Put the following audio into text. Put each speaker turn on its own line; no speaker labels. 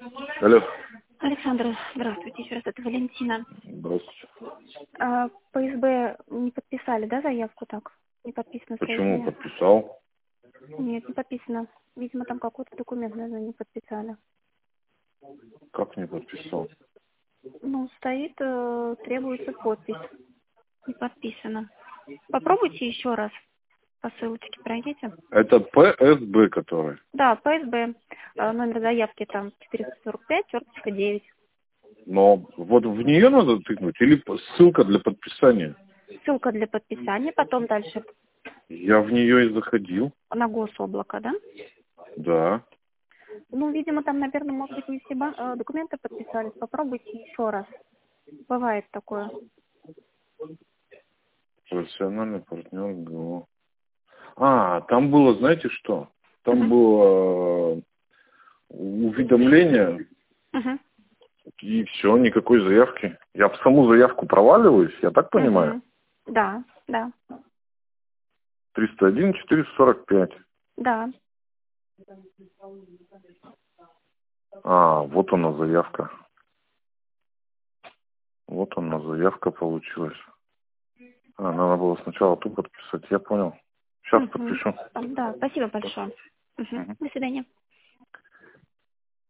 Алло.
Александр, здравствуйте, еще раз, это Валентина.
Здравствуйте.
По СБ не подписали, да, заявку так? Не подписано
Почему?
соединение?
Подписал.
Нет, не подписано. Видимо, там какой-то документ, наверное, не подписали.
Как не подписал?
Ну, стоит, требуется подпись. Не подписано. Попробуйте еще раз по ссылочке пройдите.
Это ПСБ, который.
Да, по СБ. Номер заявки там 445, черточка 9.
Но вот в нее надо тыкнуть или ссылка для подписания?
Ссылка для подписания, потом дальше
Я в нее и заходил.
на гособлако, да?
Да.
Ну, видимо, там, наверное, может быть, не все документы подписались. Попробуйте еще раз. Бывает такое.
Профессиональный партнер ГО. Там было, знаете что? Там
Угу.
было уведомление,
Угу.
и все, никакой заявки. Я в саму заявку проваливаюсь, я так понимаю?
Угу. Да, да,
301 445.
да.
Вот она заявка. Вот она заявка получилась. Надо было сначала ту подписать, я понял. Сейчас
Угу.
подпишу.
Да, спасибо большое. Угу.
Мгм.
До свидания.